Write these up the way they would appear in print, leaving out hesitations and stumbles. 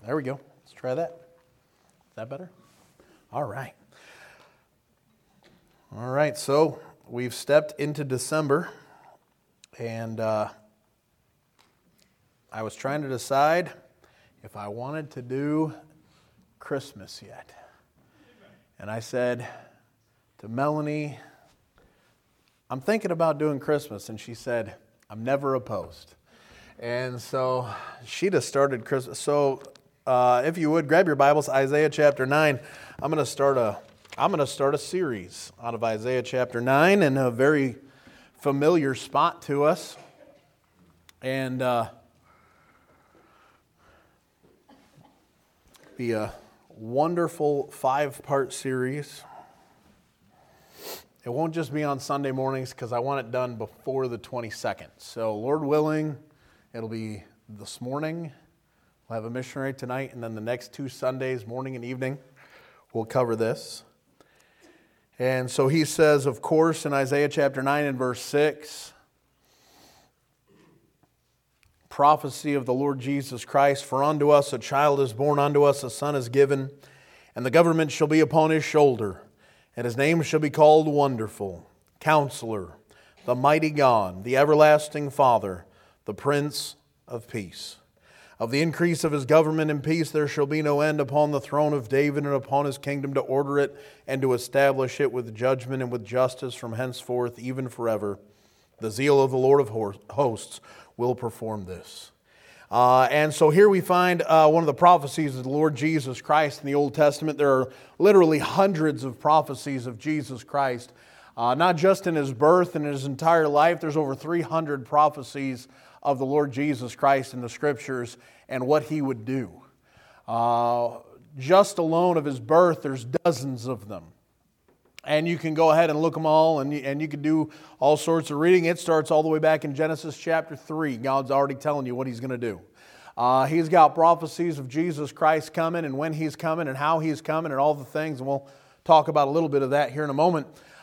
There we go. Let's try that. Is that better? All right. All right, so we've stepped into December, and I was trying to decide if I wanted to do Christmas yet. And I said to Melanie, I'm thinking about doing Christmas. And she said, I'm never opposed. And so she just started Christmas. So if you would, grab your Bibles, Isaiah chapter 9. I'm going to start a series out of Isaiah chapter 9 in a very familiar spot to us. And be a wonderful 5-part series. It won't just be on Sunday mornings because I want it done before the 22nd. So Lord willing, it'll be this morning. We'll have a missionary tonight, and then the next 2 Sundays, morning and evening, we'll cover this. And so he says, of course, in Isaiah chapter 9 and verse 6, prophecy of the Lord Jesus Christ, for unto us a child is born, unto us a son is given, and the government shall be upon his shoulder, and his name shall be called Wonderful, Counselor, the Mighty God, the Everlasting Father, the Prince of Peace. Of the increase of his government and peace there shall be no end upon the throne of David and upon his kingdom, to order it and to establish it with judgment and with justice from henceforth even forever. The zeal of the Lord of hosts will perform this. And so here we find one of the prophecies of the Lord Jesus Christ in the Old Testament. There are literally hundreds of prophecies of Jesus Christ, not just in his birth and his entire life. There's over 300 prophecies of the Lord Jesus Christ in the Scriptures and what he would do. Just alone of his birth, there's dozens of them. And you can go ahead and look them all, and you can do all sorts of reading. It starts all the way back in Genesis chapter 3. God's already telling you what he's going to do. He's got prophecies of Jesus Christ coming, and when he's coming, and how he's coming, and all the things. And we'll talk about a little bit of that here in a moment.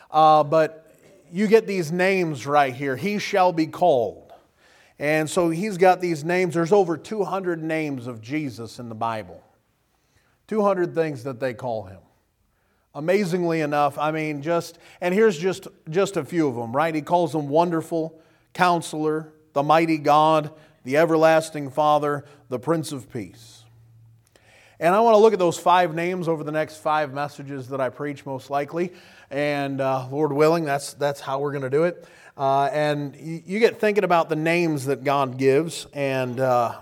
But you get these names right here. He shall be called. And so he's got these names. There's over 200 names of Jesus in the Bible. 200 things that they call him. Amazingly enough, and here's just a few of them, right? He calls him Wonderful, Counselor, the Mighty God, the Everlasting Father, the Prince of Peace. And I want to look at those 5 names over the next 5 messages that I preach most likely. And Lord willing, that's how we're going to do it. And you get thinking about the names that God gives, and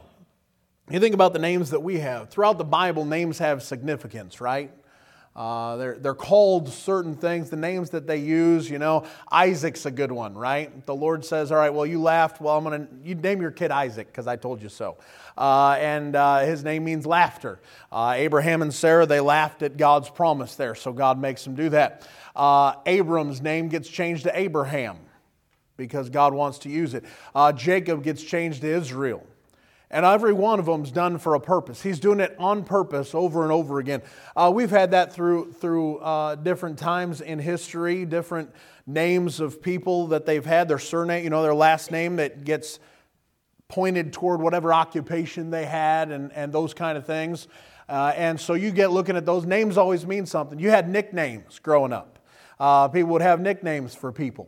you think about the names that we have. Throughout the Bible, names have significance, right? They're called certain things, the names that they use, Isaac's a good one, right? The Lord says, all right, well, you laughed, well, you name your kid Isaac because I told you so. And his name means laughter. Abraham and Sarah, they laughed at God's promise there, so God makes them do that. Abram's name gets changed to Abraham because God wants to use it. Jacob gets changed to Israel. And every one of them is done for a purpose. He's doing it on purpose over and over again. We've had that through different times in history, different names of people that they've had, their surname, their last name that gets pointed toward whatever occupation they had and those kind of things. And so you get looking at those. Names always mean something. You had nicknames growing up. People would have nicknames for people.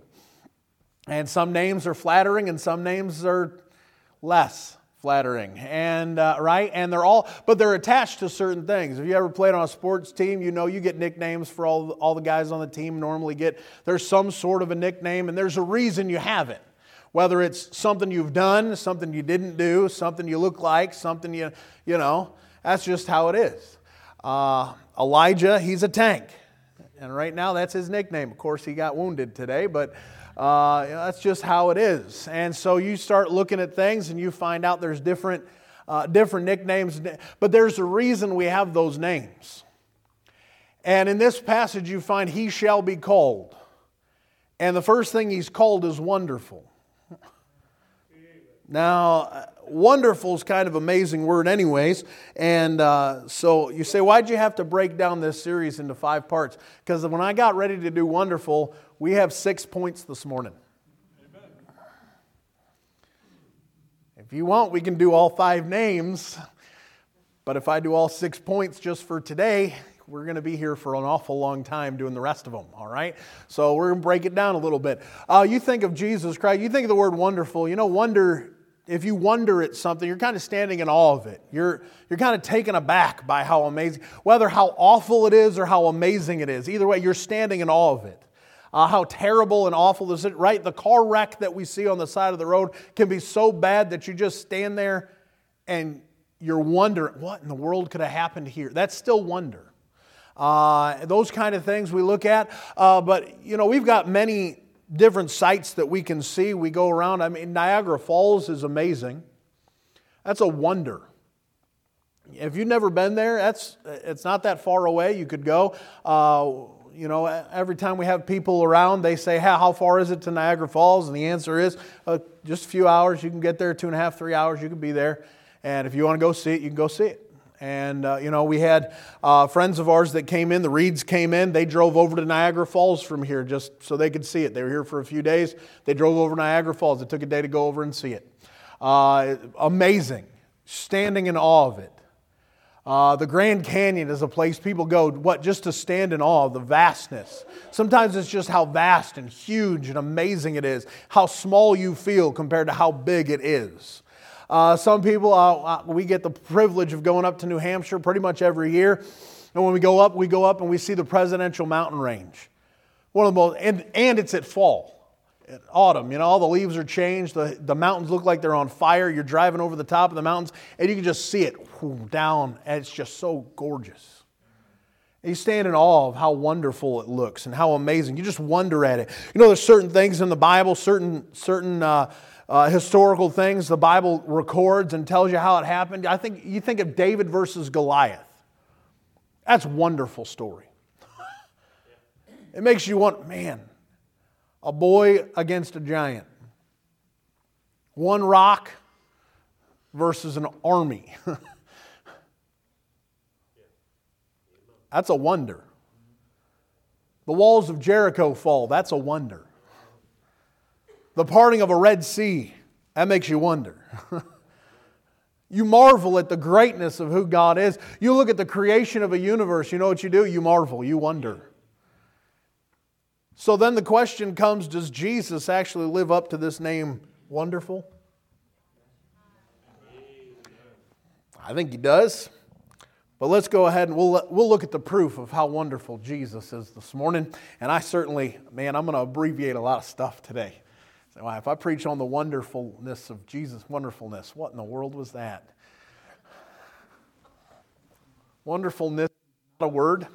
And some names are flattering and some names are less flattering, and right, and they're attached to certain things. If you ever played on a sports team, you get nicknames for all the guys on the team normally get. There's some sort of a nickname, and there's a reason you have it. Whether it's something you've done, something you didn't do, something you look like, something you that's just how it is. Elijah, he's a tank, and right now that's his nickname. Of course, he got wounded today, but that's just how it is. And so you start looking at things and you find out there's different nicknames, but there's a reason we have those names. And in this passage you find he shall be called. And the first thing he's called is Wonderful. Now, wonderful is kind of an amazing word anyways. And so you say, why'd you have to break down this series into 5 parts? Because when I got ready to do Wonderful, we have 6 points this morning. Amen. If you want, we can do all 5 names. But if I do all 6 points just for today, we're going to be here for an awful long time doing the rest of them, all right? So we're going to break it down a little bit. You think of Jesus Christ, you think of the word wonderful. You know, wonder, if you wonder at something, you're kind of standing in awe of it. You're kind of taken aback by how amazing, whether how awful it is or how amazing it is. Either way, you're standing in awe of it. How terrible and awful is it, right? The car wreck that we see on the side of the road can be so bad that you just stand there and you're wondering, what in the world could have happened here? That's still wonder. Those kind of things we look at. But, you know, we've got many different sites that we can see. We go around. I mean, Niagara Falls is amazing. That's a wonder. If you've never been there, it's not that far away. You could go. You know, every time we have people around, they say, how far is it to Niagara Falls? And the answer is just a few hours. You can get there, 2.5, 3 hours. You can be there. And if you want to go see it, you can go see it. And, you know, we had friends of ours that came in. The Reeds came in. They drove over to Niagara Falls from here just so they could see it. They were here for a few days. They drove over to Niagara Falls. It took a day to go over and see it. Amazing. Standing in awe of it. The Grand Canyon is a place people go, just to stand in awe of the vastness. Sometimes it's just how vast and huge and amazing it is. How small you feel compared to how big it is. Some people, we get the privilege of going up to New Hampshire pretty much every year. And when we go up and we see the Presidential Mountain Range. One of the most, and it's at fall. At autumn, you know, all the leaves are changed. The mountains look like they're on fire. You're driving over the top of the mountains and you can just see it down, and it's just so gorgeous. And you stand in awe of how wonderful it looks and how amazing. You just wonder at it. You know, there's certain things in the Bible, certain historical things the Bible records and tells you how it happened. I think you think of David versus Goliath. That's a wonderful story. It makes you want, man, a boy against a giant. One rock versus an army. That's a wonder. The walls of Jericho fall. That's a wonder. The parting of a Red Sea. That makes you wonder. You marvel at the greatness of who God is. You look at the creation of a universe. You know what you do? You marvel. You wonder. So then the question comes, does Jesus actually live up to this name, wonderful? I think He does. But let's go ahead and we'll look at the proof of how wonderful Jesus is this morning. And I certainly, I'm going to abbreviate a lot of stuff today. So, wow, if I preach on the wonderfulness of Jesus' wonderfulness, what in the world was that? Wonderfulness is not a word.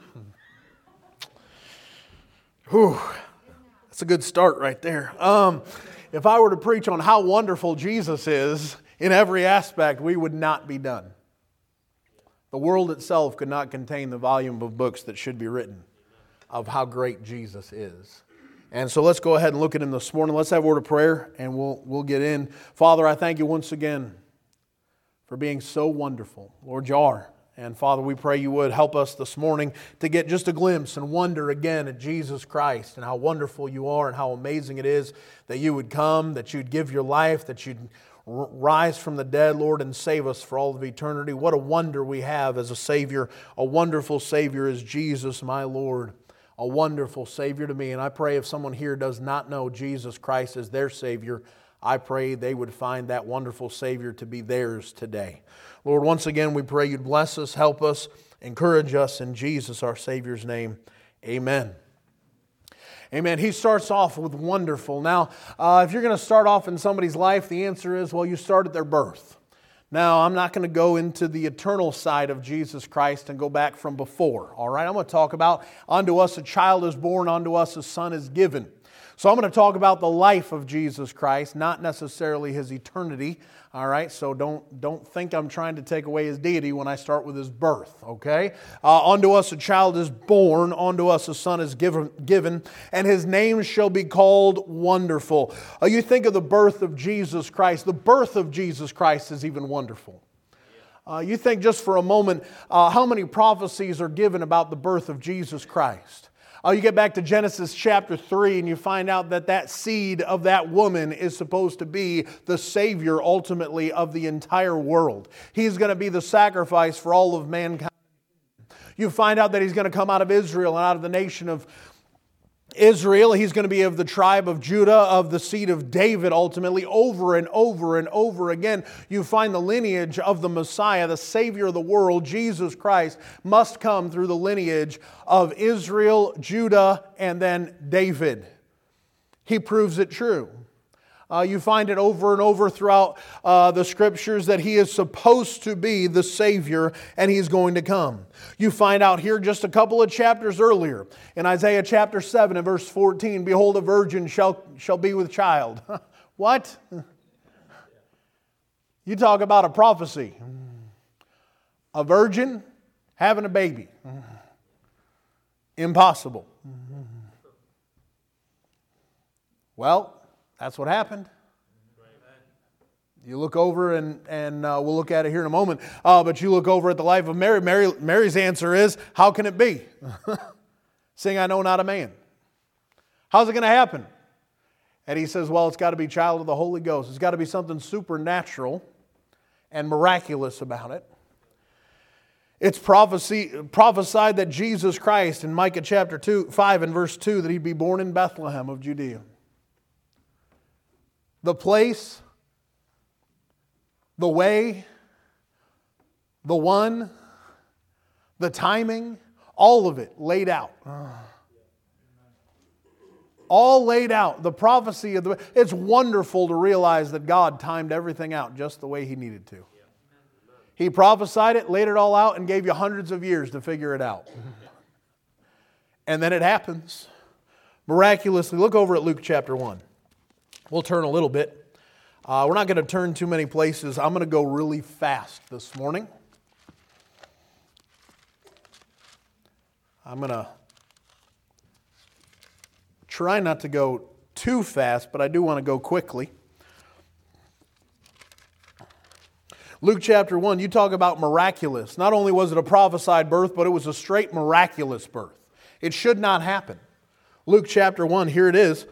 Whew, that's a good start right there. If I were to preach on how wonderful Jesus is in every aspect, we would not be done. The world itself could not contain the volume of books that should be written of how great Jesus is. And so let's go ahead and look at Him this morning. Let's have a word of prayer and we'll get in. Father, I thank You once again for being so wonderful. Lord, You are. And Father, we pray You would help us this morning to get just a glimpse and wonder again at Jesus Christ and how wonderful You are and how amazing it is that You would come, that You'd give Your life, that You'd rise from the dead, Lord, and save us for all of eternity. What a wonder we have as a Savior. A wonderful Savior is Jesus, my Lord. A wonderful Savior to me. And I pray if someone here does not know Jesus Christ as their Savior, I pray they would find that wonderful Savior to be theirs today. Lord, once again, we pray You'd bless us, help us, encourage us in Jesus, our Savior's name. Amen. Amen. He starts off with wonderful. Now, if you're going to start off in somebody's life, the answer is, well, you start at their birth. Now, I'm not going to go into the eternal side of Jesus Christ and go back from before. All right, I'm going to talk about unto us a child is born, unto us a son is given. So I'm going to talk about the life of Jesus Christ, not necessarily His eternity. All right, so don't think I'm trying to take away His deity when I start with His birth, okay? Unto us a child is born, unto us a son is given, and His name shall be called Wonderful. You think of the birth of Jesus Christ. The birth of Jesus Christ is even wonderful. You think just for a moment, how many prophecies are given about the birth of Jesus Christ? You get back to Genesis chapter 3 and you find out that that seed of that woman is supposed to be the Savior ultimately of the entire world. He's going to be the sacrifice for all of mankind. You find out that He's going to come out of Israel and out of the nation of Israel. He's going to be of the tribe of Judah, of the seed of David ultimately. Over and over and over again, you find the lineage of the Messiah, the Savior of the world, Jesus Christ, must come through the lineage of Israel, Judah, and then David. He proves it true. You find it over and over throughout the Scriptures that He is supposed to be the Savior and He's going to come. You find out here just a couple of chapters earlier in Isaiah chapter 7 and verse 14, "Behold, a virgin shall be with child." What? You talk about a prophecy. A virgin having a baby. Impossible. Well, that's what happened. You look over, and we'll look at it here in a moment, but you look over at the life of Mary. Mary's answer is, how can it be? Seeing I know not a man. How's it going to happen? And he says, well, it's got to be child of the Holy Ghost. It's got to be something supernatural and miraculous about it. It's prophesied that Jesus Christ in Micah chapter 5 and verse 2 that He'd be born in Bethlehem of Judea. The place, the way, the one, the timing, all of it laid out. All laid out. The prophecy of it's wonderful to realize that God timed everything out just the way He needed to. He prophesied it, laid it all out, and gave you hundreds of years to figure it out. And then it happens. Miraculously. Look over at Luke chapter 1. We'll turn a little bit. We're not going to turn too many places. I'm going to go really fast this morning. I'm going to try not to go too fast, but I do want to go quickly. Luke chapter 1, you talk about miraculous. Not only was it a prophesied birth, but it was a straight miraculous birth. It should not happen. Luke chapter 1, here it is.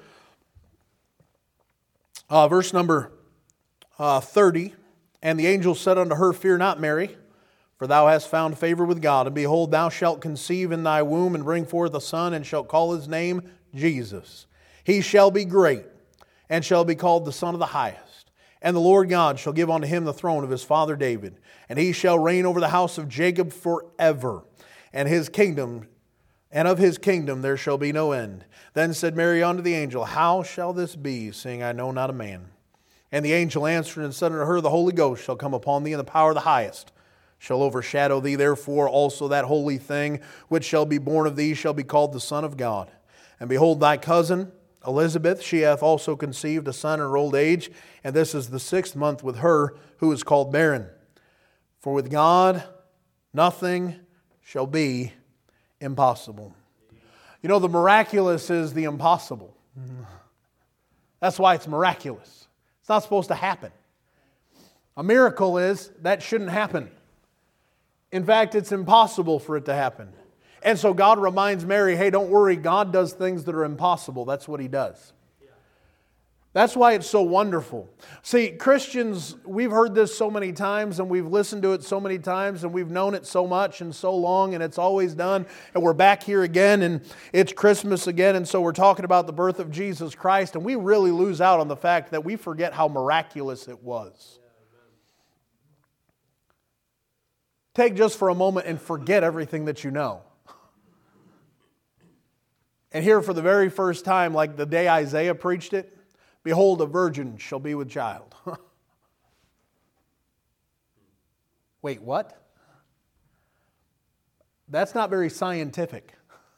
Verse number 30, "And the angel said unto her, Fear not, Mary, for thou hast found favor with God. And behold, thou shalt conceive in thy womb, and bring forth a son, and shalt call His name Jesus. He shall be great, and shall be called the Son of the Highest. And the Lord God shall give unto Him the throne of His father David. And He shall reign over the house of Jacob forever. And of His kingdom there shall be no end. Then said Mary unto the angel, How shall this be, seeing I know not a man? And the angel answered and said unto her, The Holy Ghost shall come upon thee, and the power of the Highest shall overshadow thee. Therefore also that holy thing which shall be born of thee shall be called the Son of God. And behold, thy cousin Elizabeth, she hath also conceived a son in her old age, and this is the 6th month with her who is called barren. For with God nothing shall be impossible." You know, the miraculous is the impossible. That's why it's miraculous. It's not supposed to happen. A miracle is that shouldn't happen. In fact, it's impossible for it to happen. And so God reminds Mary, hey, don't worry, God does things that are impossible. That's what He does. That's why it's so wonderful. See, Christians, we've heard this so many times, and we've listened to it so many times, and we've known it so much and so long, and it's always done. And we're back here again, and it's Christmas again, and so we're talking about the birth of Jesus Christ, and we really lose out on the fact that we forget how miraculous it was. Take just for a moment and forget everything that you know. And here for the very first time, like the day Isaiah preached it, behold, a virgin shall be with child. Wait, what? That's not very scientific.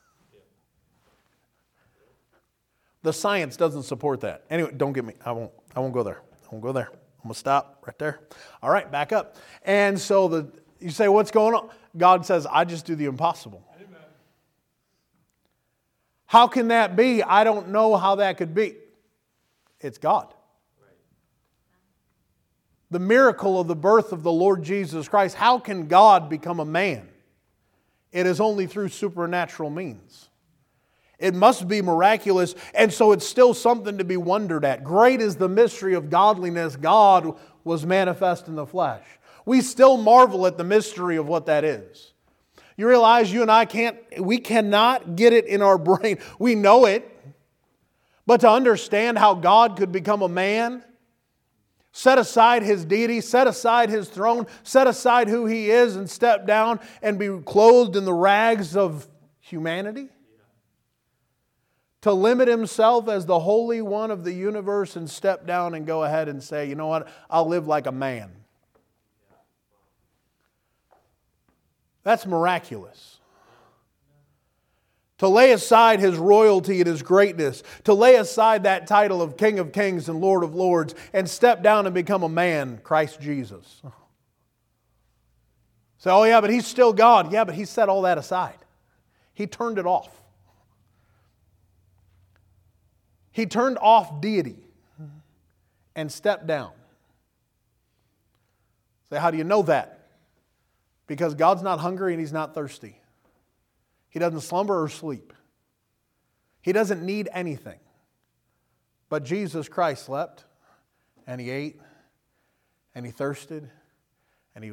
The science doesn't support that. Anyway, don't get me. I won't go there. I won't go there. I'm going to stop right there. All right, back up. And so you say, what's going on? God says, I just do the impossible. Amen. How can that be? I don't know how that could be. It's God. The miracle of the birth of the Lord Jesus Christ. How can God become a man? It is only through supernatural means. It must be miraculous, and so it's still something to be wondered at. Great is the mystery of godliness. God was manifest in the flesh. We still marvel at the mystery of what that is. You realize you and I we cannot get it in our brain. We know it, but to understand how God could become a man, set aside His deity, set aside His throne, set aside who He is, and step down and be clothed in the rags of humanity? To limit Himself as the Holy One of the universe and step down and go ahead and say, you know what, I'll live like a man. That's miraculous. To lay aside His royalty and His greatness, to lay aside that title of King of Kings and Lord of Lords and step down and become a man, Christ Jesus. Say, oh yeah, but He's still God. Yeah, but He set all that aside. He turned it off. He turned off deity and stepped down. Say, how do you know that? Because God's not hungry and He's not thirsty. He doesn't slumber or sleep. He doesn't need anything. But Jesus Christ slept, and He ate, and He thirsted, and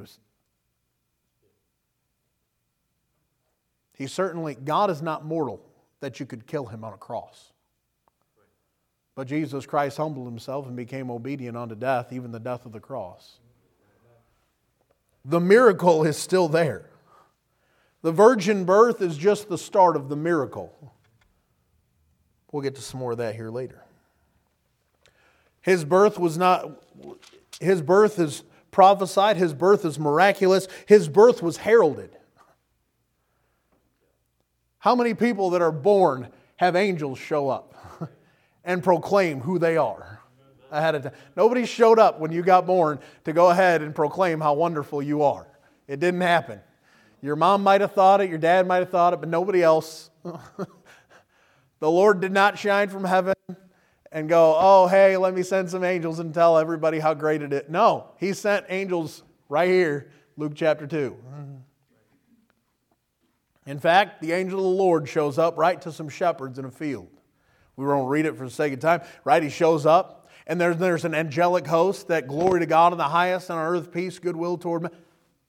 God is not mortal that you could kill Him on a cross. But Jesus Christ humbled Himself and became obedient unto death, even the death of the cross. The miracle is still there. The virgin birth is just the start of the miracle. We'll get to some more of that here later. His birth is prophesied. His birth is miraculous. His birth was heralded. How many people that are born have angels show up and proclaim who they are ahead of time? Nobody showed up when you got born to go ahead and proclaim how wonderful you are. It didn't happen. Your mom might have thought it, your dad might have thought it, but nobody else. The Lord did not shine from heaven and go, oh, hey, let me send some angels and tell everybody how great it is. No, He sent angels right here, Luke chapter 2. In fact, the angel of the Lord shows up right to some shepherds in a field. We won't read it for the sake of time. Right, He shows up, and there's an angelic host that glory to God in the highest, and on earth peace, goodwill toward men.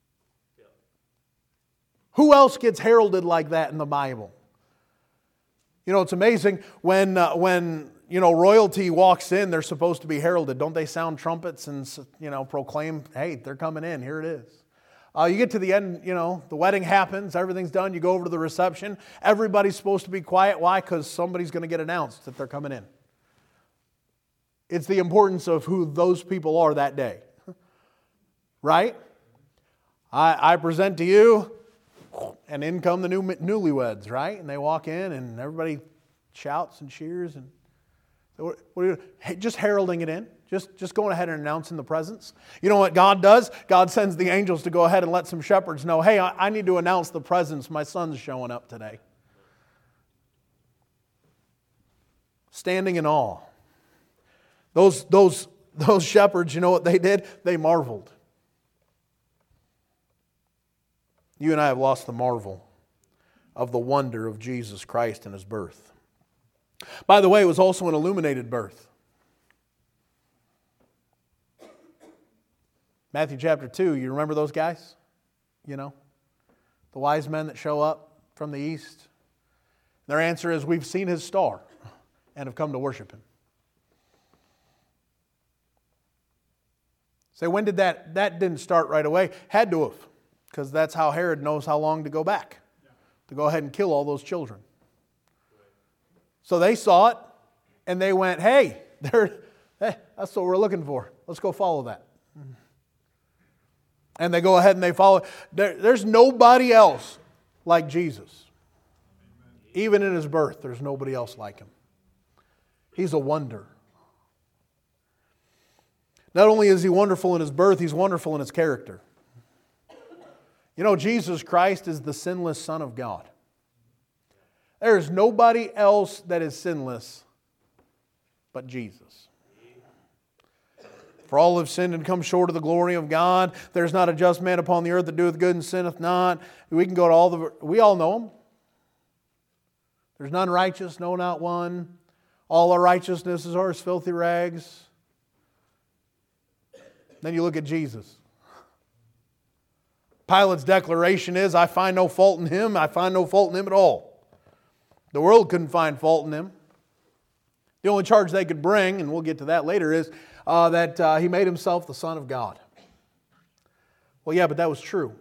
Who else gets heralded like that in the Bible? You know, it's amazing when royalty walks in, they're supposed to be heralded. Don't they sound trumpets and, proclaim, hey, they're coming in, here it is. You get to the end, the wedding happens, everything's done, you go over to the reception. Everybody's supposed to be quiet. Why? Because somebody's going to get announced that they're coming in. It's the importance of who those people are that day. Right? I present to you, and in come the newlyweds, right? And they walk in and everybody shouts and cheers. And what are you, just heralding it in. Just going ahead and announcing the presence. You know what God does? God sends the angels to go ahead and let some shepherds know, hey, I need to announce the presence. My son's showing up today. Standing in awe. Those shepherds, you know what they did? They marveled. You and I have lost the marvel of the wonder of Jesus Christ and His birth. By the way, it was also an illuminated birth. Matthew chapter 2, you remember those guys? The wise men that show up from the east. Their answer is, we've seen His star and have come to worship Him. Say, when did that didn't start right away? Had to have. Because that's how Herod knows how long to go back. To go ahead and kill all those children. So they saw it, and they went, hey, that's what we're looking for. Let's go follow that. And they go ahead and they follow. There's nobody else like Jesus. Even in His birth, there's nobody else like Him. He's a wonder. Not only is He wonderful in His birth, He's wonderful in His character. Jesus Christ is the sinless Son of God. There is nobody else that is sinless but Jesus. For all have sinned and come short of the glory of God. There's not a just man upon the earth that doeth good and sinneth not. We can go to we all know Him. There's none righteous, no, not one. All our righteousness is ours, filthy rags. Then you look at Jesus. Pilate's declaration is, I find no fault in Him. I find no fault in Him at all. The world couldn't find fault in Him. The only charge they could bring, and we'll get to that later, is that He made Himself the Son of God. Well, yeah, but that was true.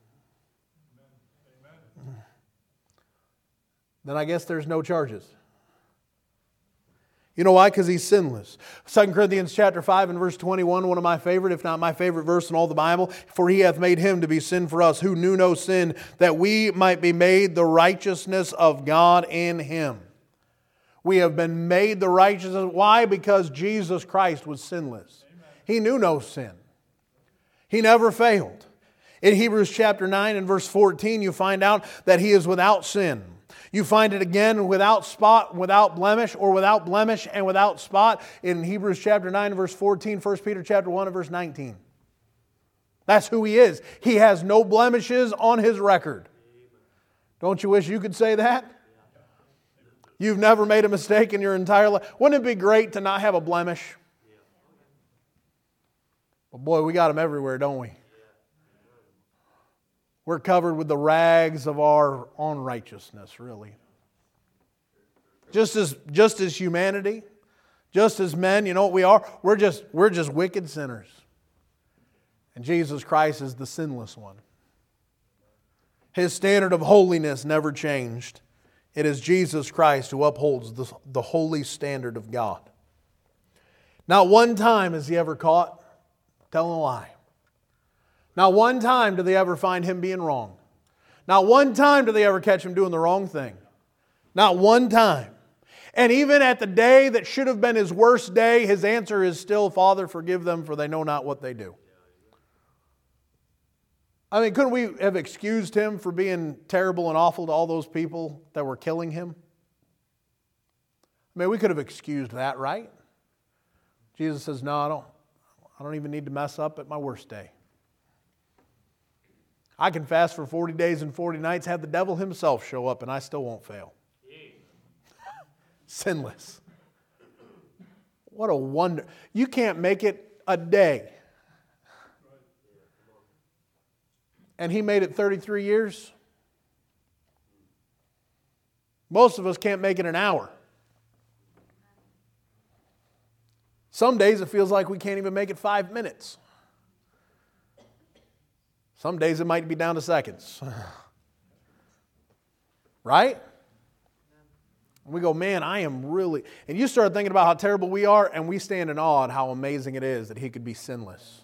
Then I guess there's no charges. You know why? Because He's sinless. 2 Corinthians chapter 5 and verse 21, one of my favorite, if not my favorite verse in all the Bible. For He hath made Him to be sin for us, who knew no sin, that we might be made the righteousness of God in Him. We have been made the righteousness. Why? Because Jesus Christ was sinless. Amen. He knew no sin. He never failed. In Hebrews chapter 9 and verse 14, you find out that He is without sin. You find it again without spot, without blemish, or without blemish and without spot in Hebrews chapter 9 and verse 14, 1 Peter chapter 1 and verse 19. That's who He is. He has no blemishes on His record. Don't you wish you could say that? You've never made a mistake in your entire life. Wouldn't it be great to not have a blemish? Well, boy, we got them everywhere, don't we? We're covered with the rags of our unrighteousness, really. Just as humanity, just as men, you know what we are? We're just wicked sinners. And Jesus Christ is the sinless one. His standard of holiness never changed. It is Jesus Christ who upholds the holy standard of God. Not one time is He ever caught telling a lie. Not one time do they ever find Him being wrong. Not one time do they ever catch Him doing the wrong thing. Not one time. And even at the day that should have been His worst day, His answer is still, Father, forgive them, for they know not what they do. I mean, couldn't we have excused Him for being terrible and awful to all those people that were killing Him? I mean, we could have excused that, right? Jesus says, no, I don't even need to mess up at my worst day. I can fast for 40 days and 40 nights, have the devil himself show up, and I still won't fail. Sinless. What a wonder. You can't make it a day. And He made it 33 years. Most of us can't make it an hour. Some days it feels like we can't even make it 5 minutes. Some days it might be down to seconds. Right? We go, man, I am really... And you start thinking about how terrible we are, and we stand in awe at how amazing it is that He could be sinless.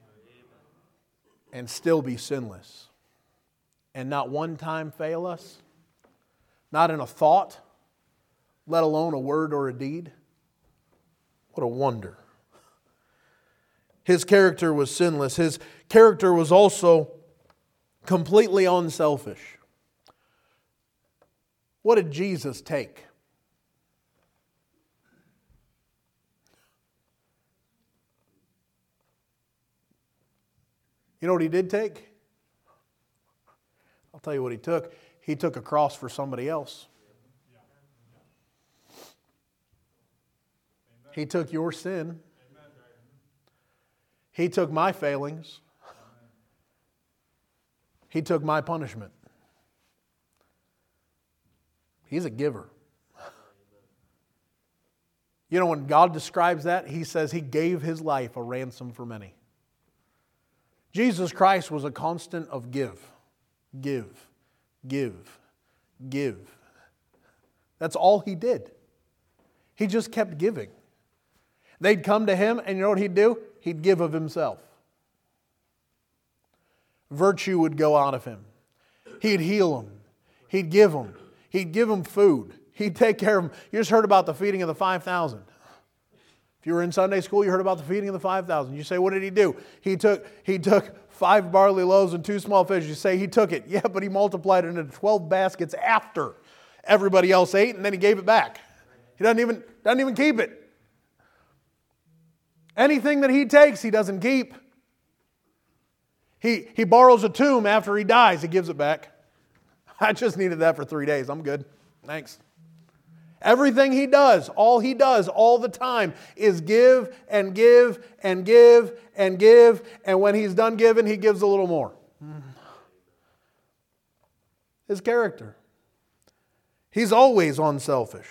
And still be sinless. And not one time fail us. Not in a thought, let alone a word or a deed. What a wonder. His character was sinless. His character was also completely unselfish. What did Jesus take? You know what He did take? I'll tell you what He took. He took a cross for somebody else. He took your sin. He took my failings. He took my punishment. He's a giver. You know, when God describes that, He says He gave His life a ransom for many. Jesus Christ was a constant of give, give, give, give. That's all He did. He just kept giving. They'd come to Him, and you know what He'd do? He'd give of Himself. Virtue would go out of Him. He'd heal them. He'd give them. He'd give them food. He'd take care of them. You just heard about the feeding of the 5,000. If you were in Sunday school, you heard about the feeding of the 5,000. You say, what did He do? He took 5 barley loaves and 2 small fish. You say, He took it. Yeah, but He multiplied it into 12 baskets after everybody else ate, and then He gave it back. He doesn't even keep it. Anything that He takes, He doesn't keep. He borrows a tomb after He dies. He gives it back. I just needed that for 3 days. I'm good. Thanks. Everything he does, all the time is give and give and give and give. And when he's done giving, he gives a little more. His character. He's always unselfish.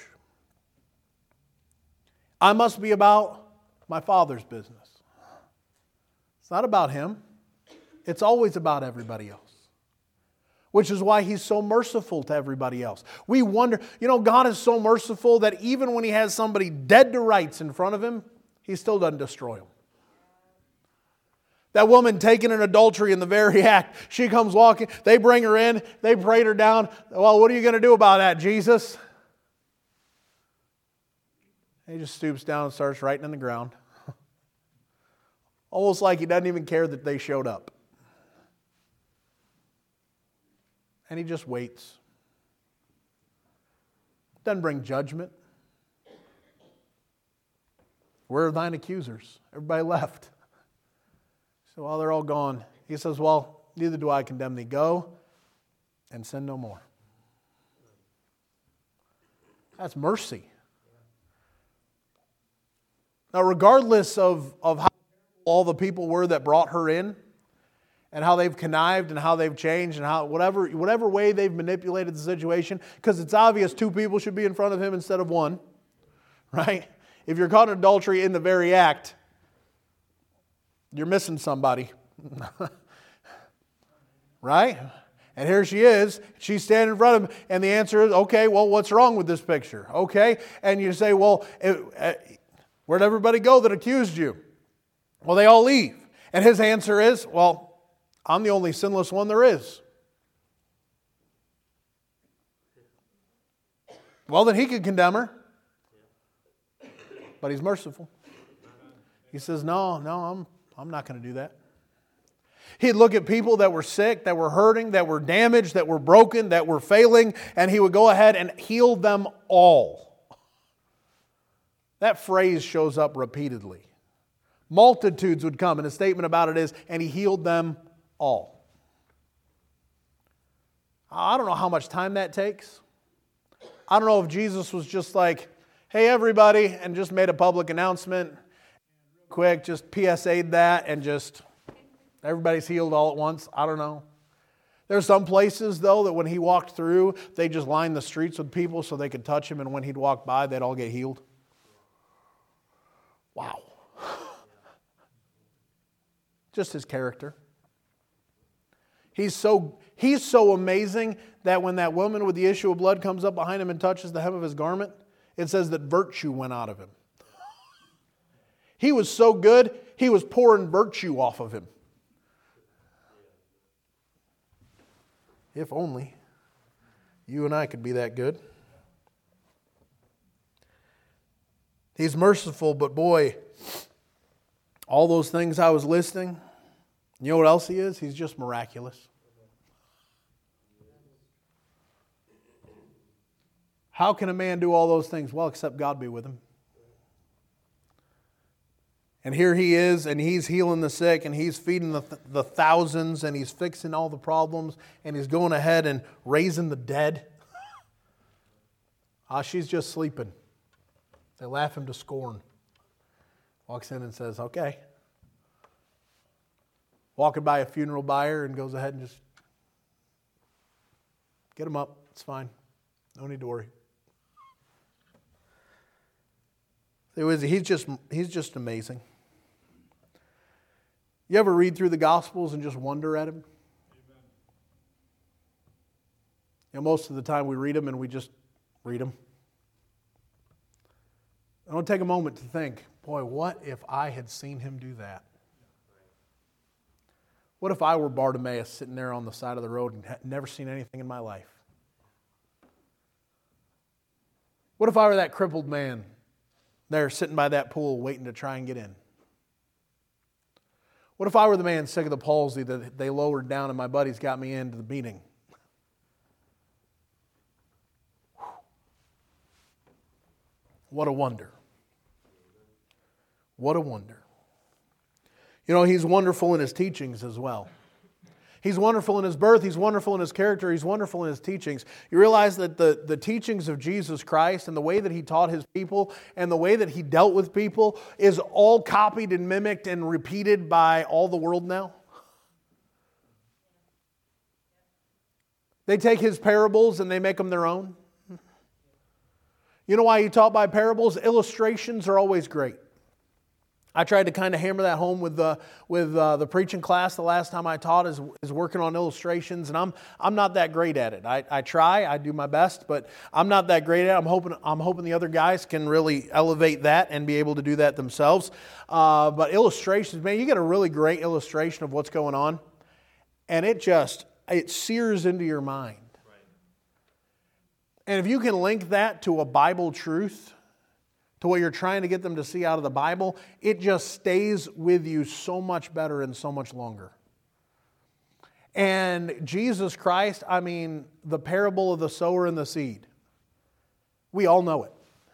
I must be about my Father's business. It's not about him. It's always about everybody else. Which is why he's so merciful to everybody else. We wonder, God is so merciful that even when he has somebody dead to rights in front of him, he still doesn't destroy them. That woman taken in adultery in the very act, she comes walking, they bring her in, they parade her down. Well, what are you going to do about that, Jesus? He just stoops down and starts writing in the ground. Almost like he doesn't even care that they showed up. And he just waits. Doesn't bring judgment. Where are thine accusers? Everybody left. So while they're all gone, he says, well, neither do I condemn thee. Go and sin no more. That's mercy. Now, regardless of how all the people were that brought her in, and how they've connived and how they've changed and how whatever way they've manipulated the situation, because it's obvious two people should be in front of him instead of one, right? If you're caught in adultery in the very act, you're missing somebody, right? And here she is, she's standing in front of him, and the answer is, okay, well, what's wrong with this picture? Okay, and you say, well, where'd everybody go that accused you? Well, they all leave. And his answer is, well, I'm the only sinless one there is. Well, then he could condemn her. But he's merciful. He says, no, I'm not going to do that. He'd look at people that were sick, that were hurting, that were damaged, that were broken, that were failing, and he would go ahead and heal them all. That phrase shows up repeatedly. Multitudes would come, and a statement about it is, and he healed them all. I don't know how much time that takes. I don't know if Jesus was just like, hey everybody, and just made a public announcement, quick, just PSA'd that, and just everybody's healed all at once. I don't know. There's some places, though, that when he walked through, they just lined the streets with people so they could touch him, and when he'd walk by, they'd all get healed. Wow. Just his character. He's so amazing that when that woman with the issue of blood comes up behind him and touches the hem of his garment, it says that virtue went out of him. He was so good, he was pouring virtue off of him. If only you and I could be that good. He's merciful, but boy, all those things I was listing, you know what else he is? He's just miraculous. How can a man do all those things? Well, except God be with him. And here he is, and he's healing the sick, and he's feeding the thousands, and he's fixing all the problems, and he's going ahead and raising the dead. She's just sleeping. They laugh him to scorn. Walks in and says, okay. Walking by a funeral buyer and goes ahead and just get him up. It's fine. No need to worry. He's just amazing. You ever read through the Gospels and just wonder at him? Most of the time we read them and we just read them. I don't take a moment to think, boy, what if I had seen him do that? What if I were Bartimaeus sitting there on the side of the road and had never seen anything in my life? What if I were that crippled man there sitting by that pool waiting to try and get in? What if I were the man sick of the palsy that they lowered down and my buddies got me into the meeting? What a wonder. What a wonder. He's wonderful in his teachings as well. He's wonderful in His birth. He's wonderful in His character. He's wonderful in His teachings. You realize that the teachings of Jesus Christ and the way that He taught His people and the way that He dealt with people is all copied and mimicked and repeated by all the world now? They take His parables and they make them their own. You know why He taught by parables? Illustrations are always great. I tried to kind of hammer that home with the preaching class the last time I taught is working on illustrations, and I'm not that great at it. I try, I do my best, but I'm not that great at it. I'm hoping the other guys can really elevate that and be able to do that themselves. But illustrations, man, you get a really great illustration of what's going on, and it sears into your mind. Right. And if you can link that to a Bible truth, to what you're trying to get them to see out of the Bible, it just stays with you so much better and so much longer. And Jesus Christ, the parable of the sower and the seed, we all know it.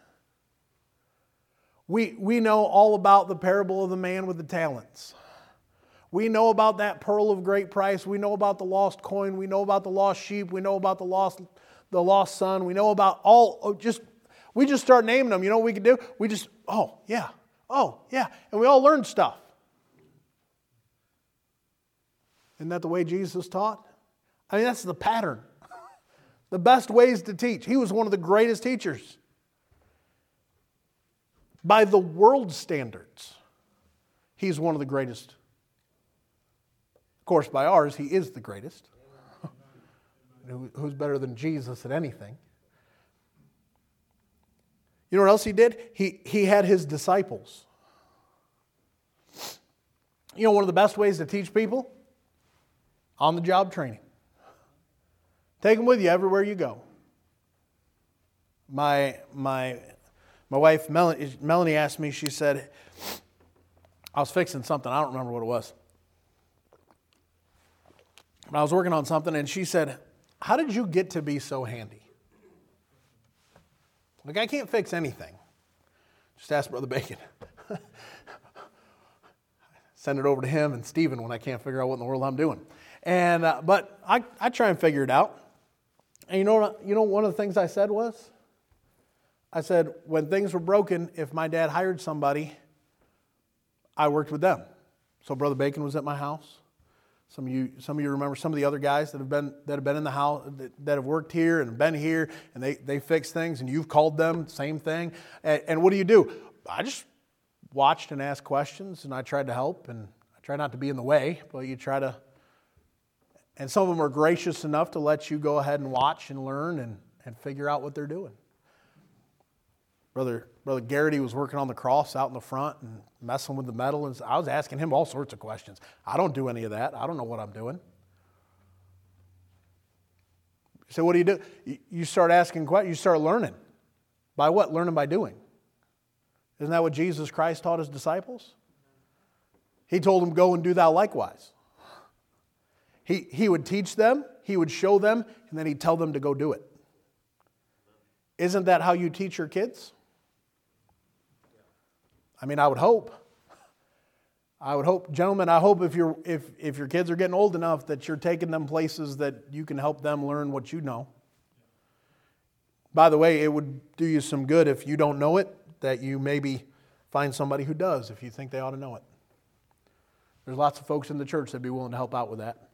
We know all about the parable of the man with the talents. We know about that pearl of great price. We know about the lost coin. We know about the lost sheep. We know about the lost son. We know about we just start naming them. You know what we can do? We just, oh yeah. And we all learn stuff. Isn't that the way Jesus taught? That's the pattern. The best ways to teach. He was one of the greatest teachers. By the world's standards, He's one of the greatest. Of course, by ours, He is the greatest. Who's better than Jesus at anything? You know what else He did? He had His disciples. You know one of the best ways to teach people? On-the-job training. Take them with you everywhere you go. My wife, Melanie asked me, she said, I was fixing something, I don't remember what it was. But I was working on something and she said, how did you get to be so handy? Like, I can't fix anything. Just ask Brother Bacon. Send it over to him and Stephen when I can't figure out what in the world I'm doing. And but I try and figure it out. And you know one of the things I said was? I said, when things were broken, if my dad hired somebody, I worked with them. So Brother Bacon was at my house. Some of you remember some of the other guys that have been in the house, that have worked here and been here, and they fix things, and you've called them, same thing. And what do? I just watched and asked questions, and I tried to help, and I try not to be in the way, but you try to. And some of them are gracious enough to let you go ahead and watch and learn and figure out what they're doing. Brother Garrity was working on the cross out in the front and messing with the metal. And I was asking him all sorts of questions. I don't do any of that. I don't know what I'm doing. So what do? You start asking questions. You start learning. By what? Learning by doing. Isn't that what Jesus Christ taught His disciples? He told them, go and do thou likewise. He would teach them. He would show them. And then He'd tell them to go do it. Isn't that how you teach your kids? I would hope. Gentlemen, I hope if your kids are getting old enough that you're taking them places that you can help them learn what you know. By the way, it would do you some good if you don't know it, that you maybe find somebody who does if you think they ought to know it. There's lots of folks in the church that'd be willing to help out with that.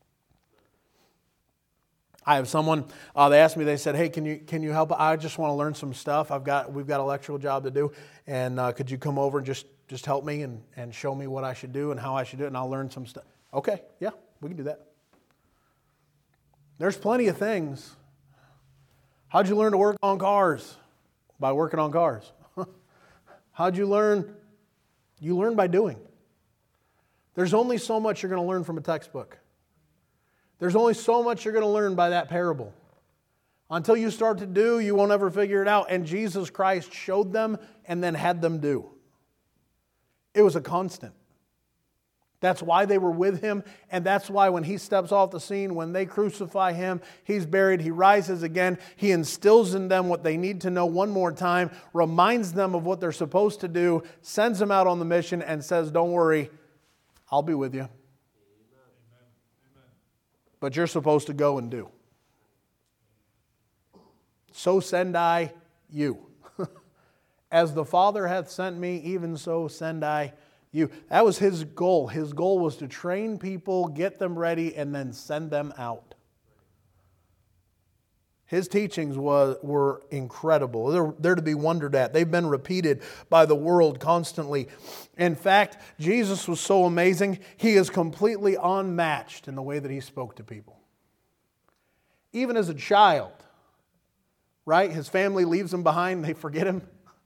I have someone, they asked me, they said, hey, can you help? I just want to learn some stuff. We've got an electrical job to do, and could you come over and just help me and show me what I should do and how I should do it, and I'll learn some stuff. Okay, yeah, we can do that. There's plenty of things. How'd you learn to work on cars? By working on cars. How'd you learn? You learn by doing. There's only so much you're going to learn from a textbook. There's only so much you're going to learn by that parable. Until you start to do, you won't ever figure it out. And Jesus Christ showed them and then had them do. It was a constant. That's why they were with Him, and that's why when He steps off the scene, when they crucify Him, He's buried, He rises again, He instills in them what they need to know one more time, reminds them of what they're supposed to do, sends them out on the mission, and says, don't worry, I'll be with you. but you're supposed to go and do. So send I you. As the Father hath sent me, even so send I you. That was His goal. His goal was to train people, get them ready, and then send them out. His teachings were incredible. They're to be wondered at. They've been repeated by the world constantly. In fact, Jesus was so amazing, He is completely unmatched in the way that He spoke to people. Even as a child, right? His family leaves Him behind and they forget Him.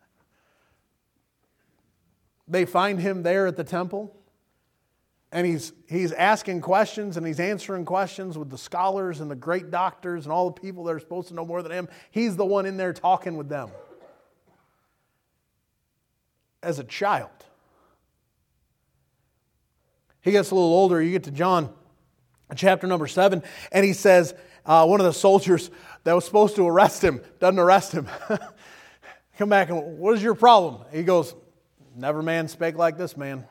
They find Him there at the temple. And he's asking questions and He's answering questions with the scholars and the great doctors and all the people that are supposed to know more than Him. He's the one in there talking with them. As a child. He gets a little older. You get to John chapter number 7. And he says, one of the soldiers that was supposed to arrest him doesn't arrest him. Come back and, what is your problem? He goes, never man spake like this man.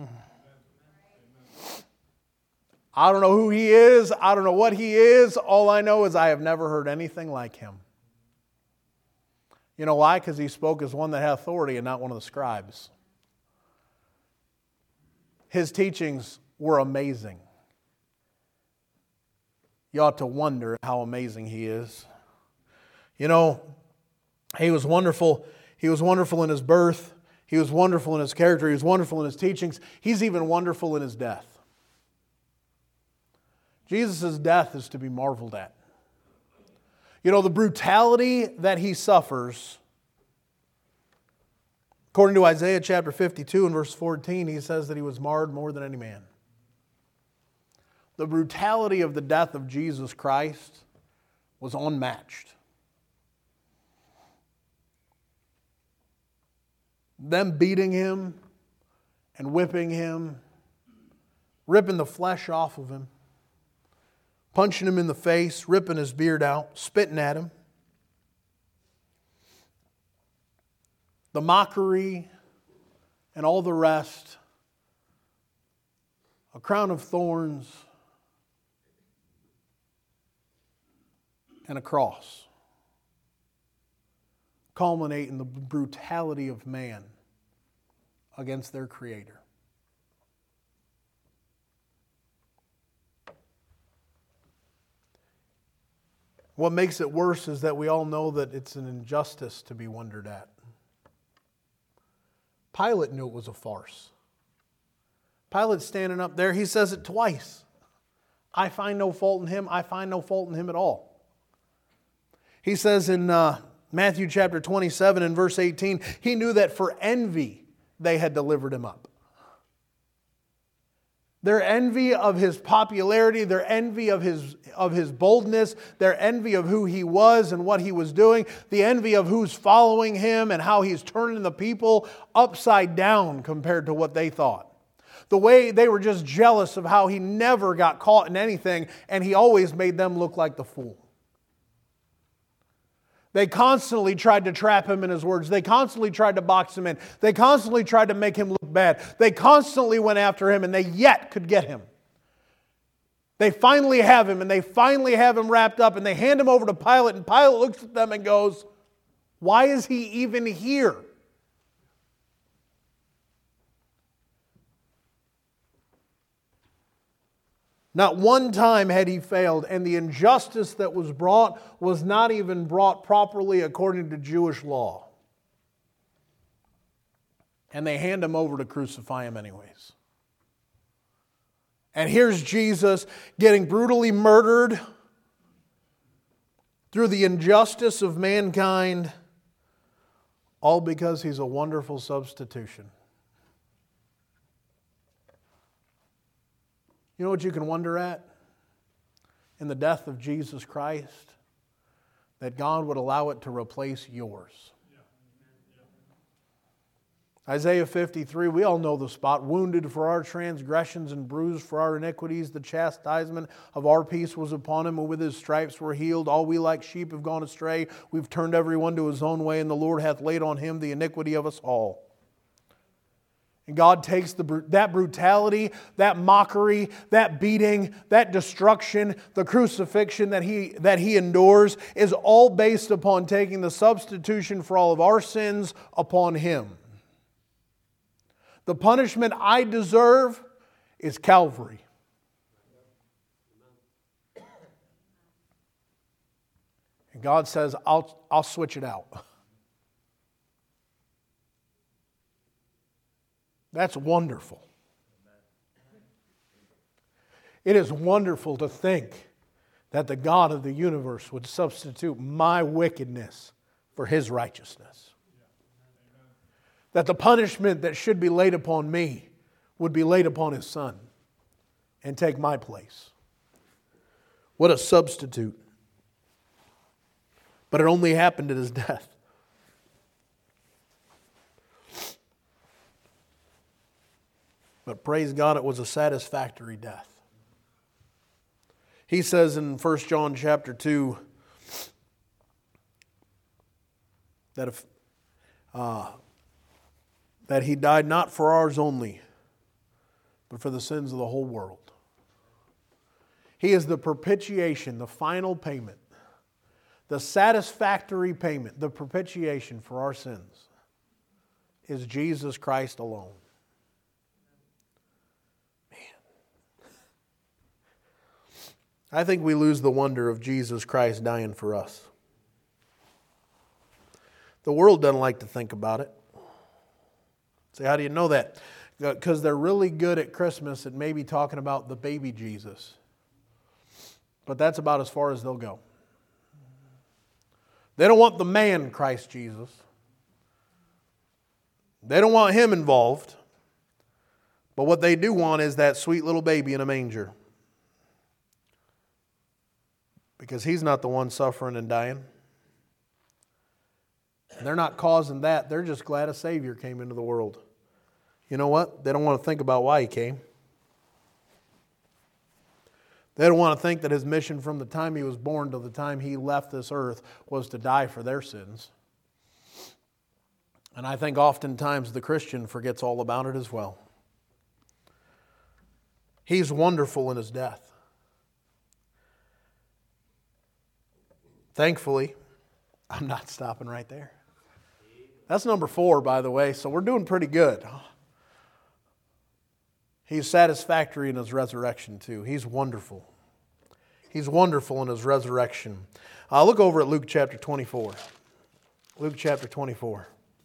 I don't know who he is. I don't know what he is. All I know is I have never heard anything like him. You know why? Because he spoke as one that had authority and not one of the scribes. His teachings were amazing. You ought to wonder how amazing he is. You know, he was wonderful. He was wonderful in his birth. He was wonderful in his character. He was wonderful in his teachings. He's even wonderful in his death. Jesus' death is to be marveled at. You know, the brutality that He suffers, according to Isaiah chapter 52 and verse 14, He says that He was marred more than any man. The brutality of the death of Jesus Christ was unmatched. Them beating Him and whipping Him, ripping the flesh off of Him, punching Him in the face, ripping His beard out, spitting at Him. The mockery and all the rest. A crown of thorns and a cross. Culminate in the brutality of man against their Creator. What makes it worse is that we all know that it's an injustice to be wondered at. Pilate knew it was a farce. Pilate's standing up there, he says it twice. I find no fault in Him, I find no fault in Him at all. He says in Matthew chapter 27 and verse 18, he knew that for envy they had delivered Him up. Their envy of His popularity, their envy of his boldness, their envy of who He was and what He was doing, the envy of who's following Him and how He's turning the people upside down compared to what they thought. The way they were just jealous of how He never got caught in anything and He always made them look like the fool. They constantly tried to trap Him in His words. They constantly tried to box Him in. They constantly tried to make Him look bad. They constantly went after Him and they yet could get Him. They finally have Him and they finally have Him wrapped up and they hand Him over to Pilate and Pilate looks at them and goes, why is He even here? Not one time had He failed, and the injustice that was brought was not even brought properly according to Jewish law. And they hand Him over to crucify Him anyways. And here's Jesus getting brutally murdered through the injustice of mankind, all because He's a wonderful substitution. You know what you can wonder at? In the death of Jesus Christ, that God would allow it to replace yours. Isaiah 53, we all know the spot. Wounded for our transgressions and bruised for our iniquities, the chastisement of our peace was upon Him, and with His stripes we're healed. All we like sheep have gone astray. We've turned everyone to his own way, and the Lord hath laid on Him the iniquity of us all. And God takes that brutality, that mockery, that beating, that destruction, the crucifixion that He endures is all based upon taking the substitution for all of our sins upon Him. The punishment I deserve is Calvary. And God says, I'll switch it out. That's wonderful. It is wonderful to think that the God of the universe would substitute my wickedness for His righteousness. That the punishment that should be laid upon me would be laid upon His Son and take my place. What a substitute. But it only happened at His death. But praise God, it was a satisfactory death. He says in 1 John chapter 2 that that He died not for ours only, but for the sins of the whole world. He is the propitiation, the final payment, the satisfactory payment, the propitiation for our sins is Jesus Christ alone. I think we lose the wonder of Jesus Christ dying for us. The world doesn't like to think about it. Say, how do you know that? Because they're really good at Christmas at maybe talking about the baby Jesus. But that's about as far as they'll go. They don't want the man Christ Jesus. They don't want Him involved. But what they do want is that sweet little baby in a manger. Because He's not the one suffering and dying. They're not causing that. They're just glad a Savior came into the world. You know what? They don't want to think about why He came. They don't want to think that His mission from the time He was born to the time He left this earth was to die for their sins. And I think oftentimes the Christian forgets all about it as well. He's wonderful in His death. Thankfully, I'm not stopping right there. That's number 4, by the way, so we're doing pretty good. He's satisfactory in His resurrection too. He's wonderful. He's wonderful in His resurrection. Look over at Luke chapter 24. Luke chapter 24.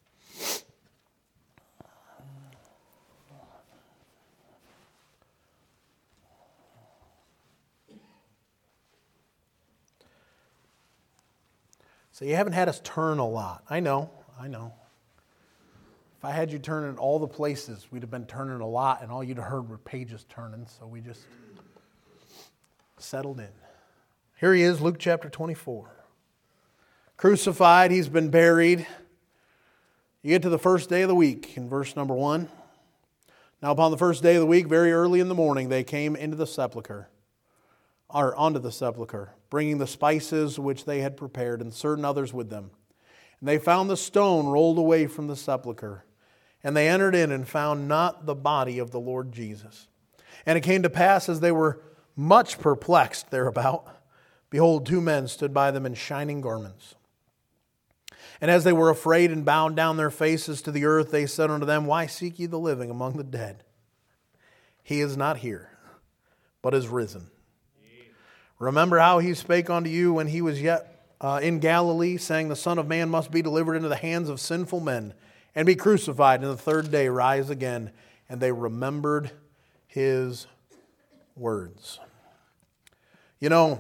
So you haven't had us turn a lot. I know. If I had you turn in all the places, we'd have been turning a lot, and all you'd have heard were pages turning, so we just settled in. Here He is, Luke chapter 24. Crucified, He's been buried. You get to the first day of the week in verse number 1. Now upon the first day of the week, very early in the morning, they came into the sepulchre, or onto the sepulchre, bringing the spices which they had prepared, and certain others with them. And they found the stone rolled away from the sepulchre. And they entered in and found not the body of the Lord Jesus. And it came to pass, as they were much perplexed thereabout, behold, 2 men stood by them in shining garments. And as they were afraid and bowed down their faces to the earth, they said unto them, Why seek ye the living among the dead? He is not here, but is risen. Remember how He spake unto you when He was yet in Galilee, saying, The Son of Man must be delivered into the hands of sinful men, and be crucified, and the third day rise again. And they remembered His words. You know,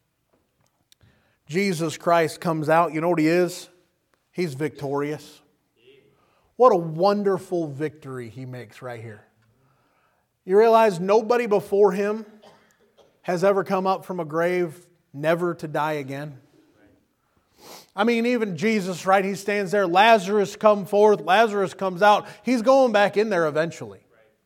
Jesus Christ comes out. You know what He is? He's victorious. What a wonderful victory He makes right here. You realize nobody before Him has ever come up from a grave never to die again? I mean, even Jesus, right? He stands there. Lazarus come forth. Lazarus comes out. He's going back in there eventually.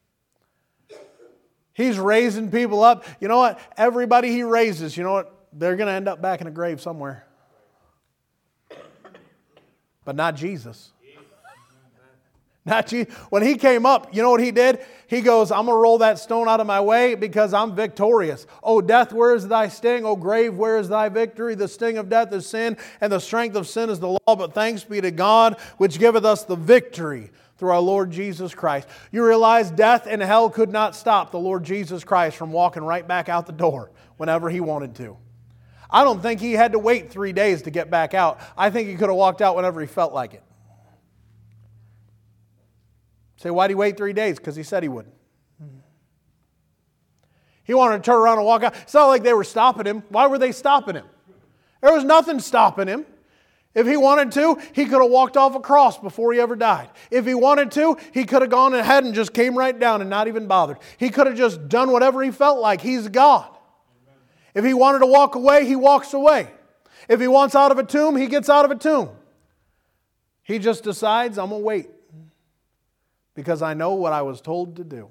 He's raising people up. You know what? Everybody He raises, you know what? They're going to end up back in a grave somewhere. But not Jesus. Not you. When he came up, you know what he did? He goes, I'm going to roll that stone out of my way because I'm victorious. Oh, death, where is thy sting? Oh, grave, where is thy victory? The sting of death is sin, and the strength of sin is the law. But thanks be to God, which giveth us the victory through our Lord Jesus Christ. You realize death and hell could not stop the Lord Jesus Christ from walking right back out the door whenever He wanted to. I don't think He had to wait 3 days to get back out. I think He could have walked out whenever He felt like it. Say, why did He wait 3 days? Because He said He would. He wanted to turn around and walk out. It's not like they were stopping Him. Why were they stopping Him? There was nothing stopping Him. If He wanted to, He could have walked off a cross before He ever died. If He wanted to, He could have gone ahead and just came right down and not even bothered. He could have just done whatever He felt like. He's God. If He wanted to walk away, He walks away. If He wants out of a tomb, He gets out of a tomb. He just decides, I'm going to wait. Because I know what I was told to do.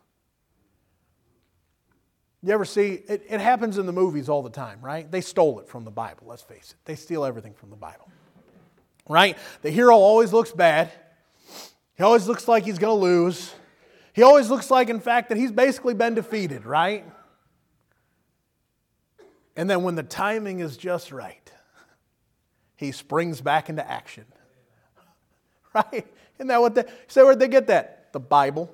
You ever see, it happens in the movies all the time, right? They stole it from the Bible, let's face it. They steal everything from the Bible. Right? The hero always looks bad. He always looks like he's going to lose. He always looks like, in fact, that he's basically been defeated, right? And then when the timing is just right, he springs back into action. Right? Isn't that what they say? Where'd they get that? The Bible.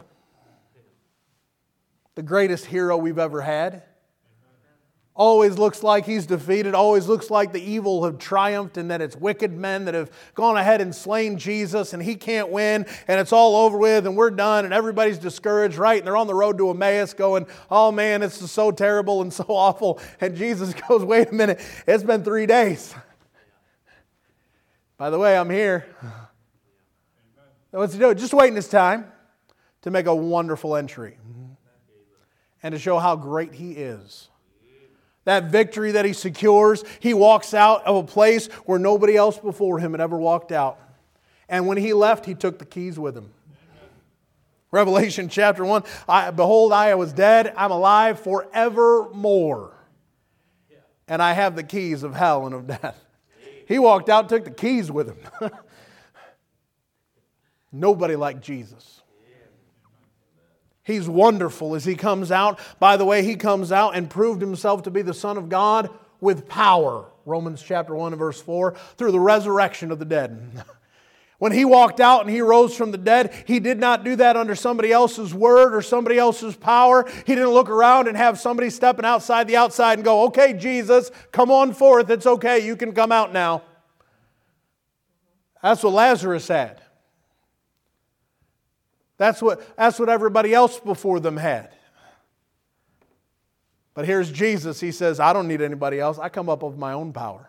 The greatest hero we've ever had. Always looks like he's defeated. Always looks like the evil have triumphed and that it's wicked men that have gone ahead and slain Jesus and he can't win and it's all over with and we're done and everybody's discouraged, right? And they're on the road to Emmaus going, oh man, it's just so terrible and so awful. And Jesus goes, wait a minute, it's been 3 days. By the way, I'm here. What's he do? Just waiting his time to make a wonderful entry and to show how great He is. That victory that He secures, He walks out of a place where nobody else before Him had ever walked out. And when He left, He took the keys with Him. Revelation chapter 1, behold, I was dead, I'm alive forevermore. And I have the keys of hell and of death. He walked out, took the keys with Him. Nobody like Jesus. He's wonderful as He comes out. By the way, He comes out and proved Himself to be the Son of God with power. Romans chapter 1 and verse 4, through the resurrection of the dead. When He walked out and He rose from the dead, He did not do that under somebody else's word or somebody else's power. He didn't look around and have somebody stepping outside the outside and go, okay, Jesus, come on forth. It's okay. You can come out now. That's what Lazarus had. That's what everybody else before them had. But here's Jesus. He says, I don't need anybody else. I come up of my own power.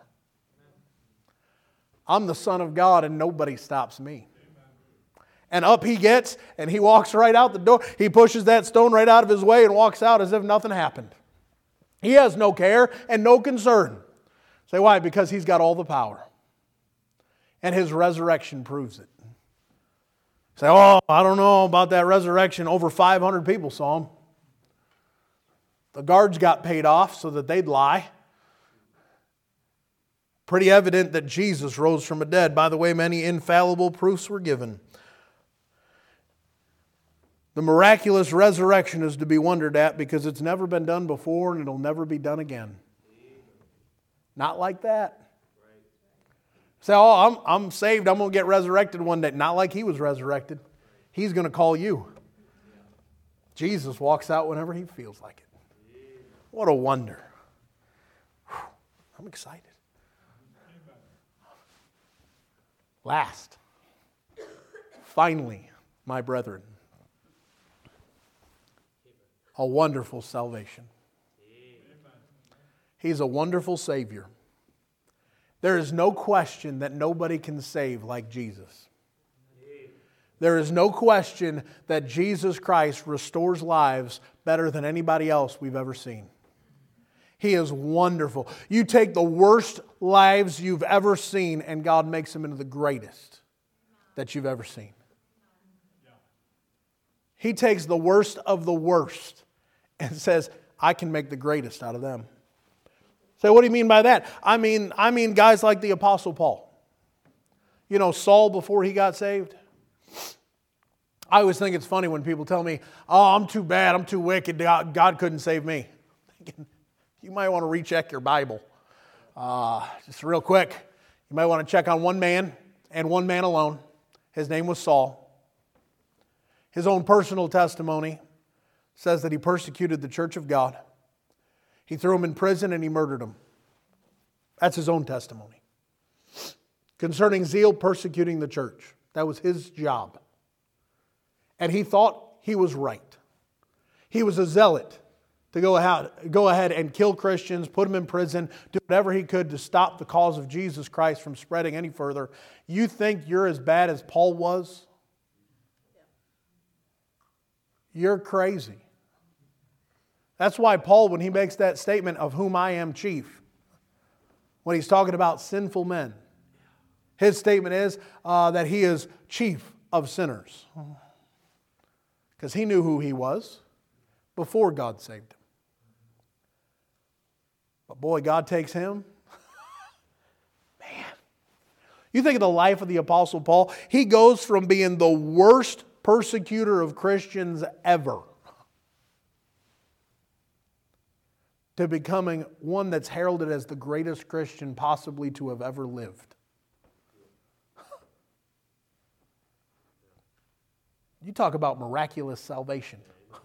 I'm the Son of God and nobody stops me. And up He gets and He walks right out the door. He pushes that stone right out of His way and walks out as if nothing happened. He has no care and no concern. Say why? Because He's got all the power. And His resurrection proves it. Say, oh, I don't know about that resurrection. Over 500 people saw Him. The guards got paid off so that they'd lie. Pretty evident that Jesus rose from the dead. By the way, many infallible proofs were given. The miraculous resurrection is to be wondered at because it's never been done before and it'll never be done again. Not like that. Say, oh, I'm saved, I'm going to get resurrected one day. Not like He was resurrected. He's going to call you. Jesus walks out whenever He feels like it. What a wonder. Whew, I'm excited. Last, finally, my brethren, a wonderful salvation. He's a wonderful Savior. There is no question that nobody can save like Jesus. There is no question that Jesus Christ restores lives better than anybody else we've ever seen. He is wonderful. You take the worst lives you've ever seen and God makes them into the greatest that you've ever seen. He takes the worst of the worst and says, I can make the greatest out of them. So what do you mean by that? I mean guys like the Apostle Paul. You know, Saul before he got saved. I always think it's funny when people tell me, oh, I'm too bad, I'm too wicked, God couldn't save me. You might want to recheck your Bible. Just real quick, you might want to check on one man and one man alone. His name was Saul. His own personal testimony says that he persecuted the church of God. He threw him in prison and he murdered him. That's his own testimony. Concerning zeal, persecuting the church. That was his job. And he thought he was right. He was a zealot to go ahead and kill Christians, put them in prison, do whatever he could to stop the cause of Jesus Christ from spreading any further. You think you're as bad as Paul was? You're crazy. That's why Paul, when he makes that statement of whom I am chief, when he's talking about sinful men, his statement is that he is chief of sinners. Because he knew who he was before God saved him. But boy, God takes him. Man. You think of the life of the Apostle Paul. He goes from being the worst persecutor of Christians ever to becoming one that's heralded as the greatest Christian possibly to have ever lived. You talk about miraculous salvation.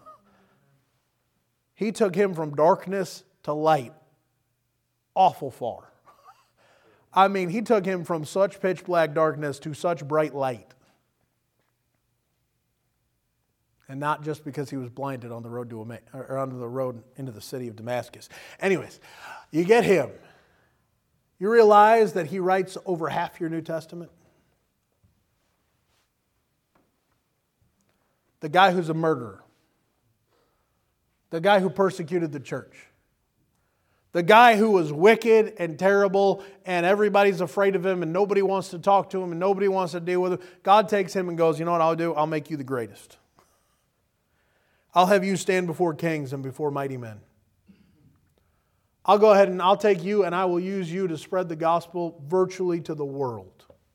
He took him from darkness to light awful far. I mean, he took him from such pitch black darkness to such bright light. And not just because he was blinded on the road onto the road into the city of Damascus. Anyways, you get him. You realize that he writes over half your New Testament? The guy who's a murderer. The guy who persecuted the church. The guy who was wicked and terrible and everybody's afraid of him and nobody wants to talk to him and nobody wants to deal with him. God takes him and goes, you know what I'll do? I'll make you the greatest. I'll have you stand before kings and before mighty men. I'll go ahead and I'll take you and I will use you to spread the gospel virtually to the world.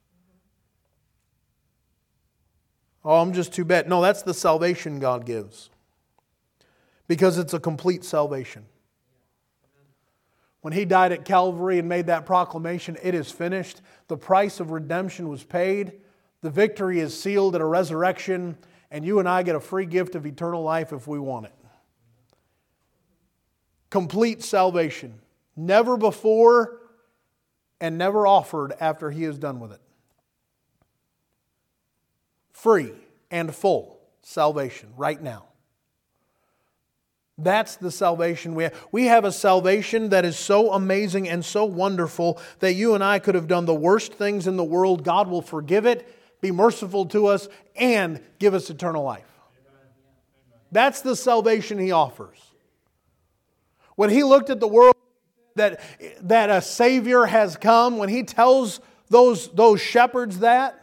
Oh, I'm just too bad. No, that's the salvation God gives. Because it's a complete salvation. When He died at Calvary and made that proclamation, it is finished. The price of redemption was paid. The victory is sealed at a resurrection. And you and I get a free gift of eternal life if we want it. Complete salvation. Never before and never offered after He is done with it. Free and full salvation right now. That's the salvation we have. We have a salvation that is so amazing and so wonderful that you and I could have done the worst things in the world. God will forgive it, be merciful to us, and give us eternal life. That's the salvation He offers. When He looked at the world that a Savior has come, when He tells those shepherds that,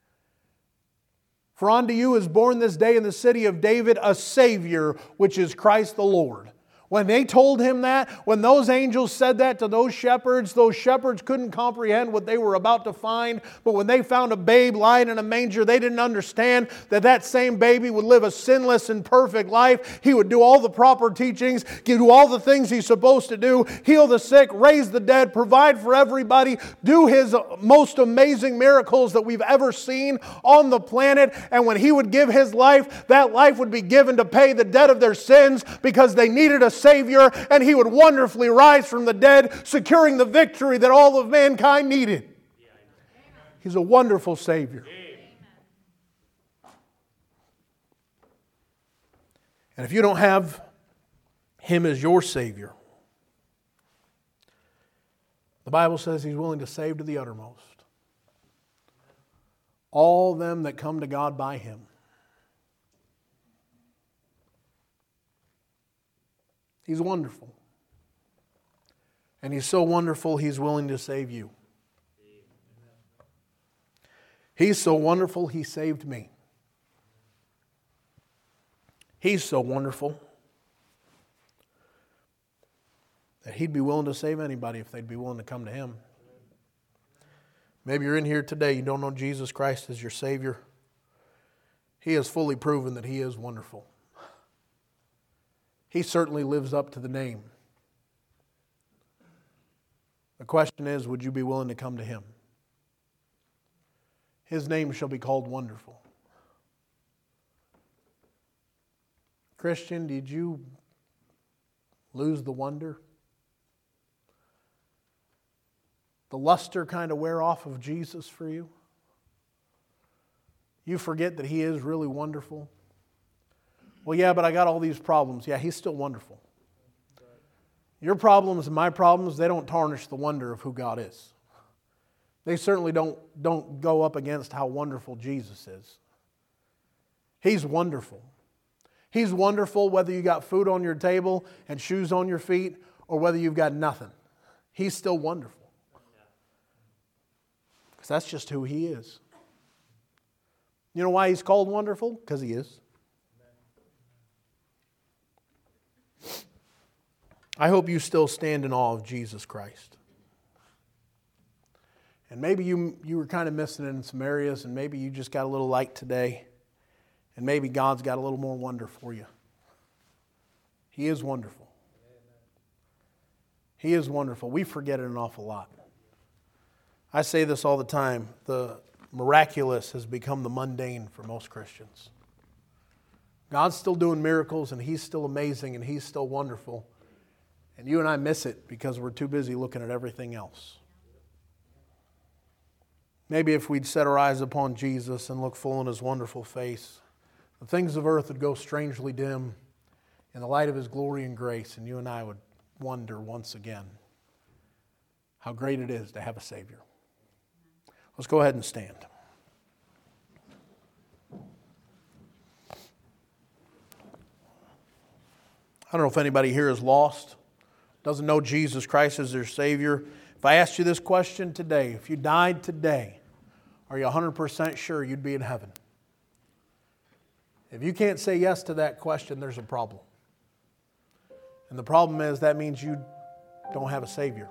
for unto you is born this day in the city of David a Savior, which is Christ the Lord. When they told Him that, when those angels said that to those shepherds couldn't comprehend what they were about to find. But when they found a babe lying in a manger, they didn't understand that same baby would live a sinless and perfect life. He would do all the proper teachings, do all the things He's supposed to do, heal the sick, raise the dead, provide for everybody, do His most amazing miracles that we've ever seen on the planet. And when He would give His life, that life would be given to pay the debt of their sins because they needed a Savior, and He would wonderfully rise from the dead, securing the victory that all of mankind needed. He's a wonderful Savior. And if you don't have Him as your Savior, the Bible says He's willing to save to the uttermost all them that come to God by Him. He's wonderful. And He's so wonderful, He's willing to save you. He's so wonderful, He saved me. He's so wonderful that He'd be willing to save anybody if they'd be willing to come to Him. Maybe you're in here today, you don't know Jesus Christ as your Savior. He has fully proven that He is wonderful. He certainly lives up to the name. The question is, would you be willing to come to Him? His name shall be called Wonderful. Christian, did you lose the wonder? The luster kind of wear off of Jesus for you? You forget that He is really wonderful? Well, yeah, but I got all these problems. Yeah, He's still wonderful. Your problems and my problems, they don't tarnish the wonder of who God is. They certainly don't go up against how wonderful Jesus is. He's wonderful. He's wonderful whether you got food on your table and shoes on your feet or whether you've got nothing. He's still wonderful. Because that's just who He is. You know why He's called wonderful? Because He is. I hope you still stand in awe of Jesus Christ. And maybe you were kind of missing it in some areas, and maybe you just got a little light today, and maybe God's got a little more wonder for you. He is wonderful. He is wonderful. We forget it an awful lot. I say this all the time. The miraculous has become the mundane for most Christians. God's still doing miracles, and He's still amazing, and He's still wonderful. And you and I miss it because we're too busy looking at everything else. Maybe if we'd set our eyes upon Jesus and look full in His wonderful face, the things of earth would go strangely dim in the light of His glory and grace, and you and I would wonder once again how great it is to have a Savior. Let's go ahead and stand. I don't know if anybody here is lost, doesn't know Jesus Christ as their Savior. If I asked you this question today, if you died today, are you 100% sure you'd be in heaven? If you can't say yes to that question, there's a problem. And the problem is that means you don't have a Savior.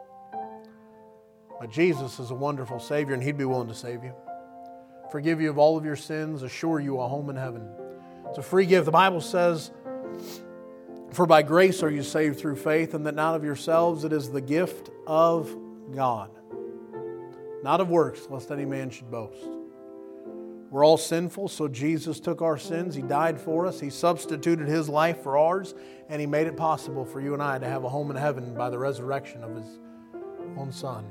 But Jesus is a wonderful Savior, and He'd be willing to save you, forgive you of all of your sins, assure you a home in heaven. It's a free gift. The Bible says, "For by grace are you saved through faith, and that not of yourselves, it is the gift of God. Not of works, lest any man should boast." We're all sinful, so Jesus took our sins. He died for us. He substituted His life for ours, and He made it possible for you and I to have a home in heaven by the resurrection of His own Son.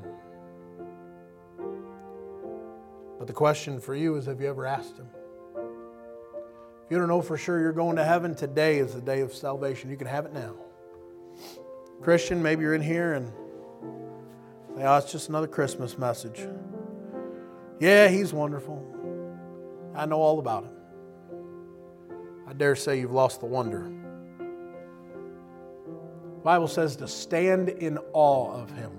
But the question for you is, have you ever asked Him? If you don't know for sure you're going to heaven, today is the day of salvation. You can have it now. Christian, maybe you're in here and say, "Oh, it's just another Christmas message." Yeah, He's wonderful. I know all about Him. I dare say you've lost the wonder. The Bible says to stand in awe of Him.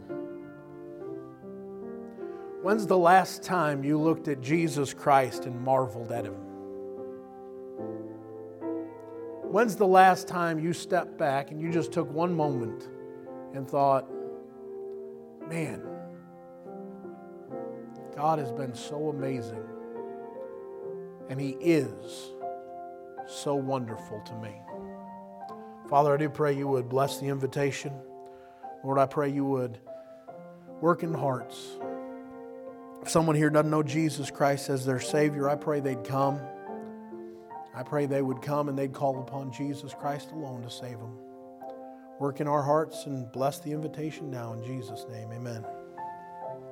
When's the last time you looked at Jesus Christ and marveled at Him? When's the last time you stepped back and you just took one moment and thought, man, God has been so amazing, and He is so wonderful to me. Father, I do pray You would bless the invitation. Lord, I pray You would work in hearts. If someone here doesn't know Jesus Christ as their Savior, I pray they'd come. I pray they would come and they'd call upon Jesus Christ alone to save them. Work in our hearts and bless the invitation now in Jesus' name. Amen.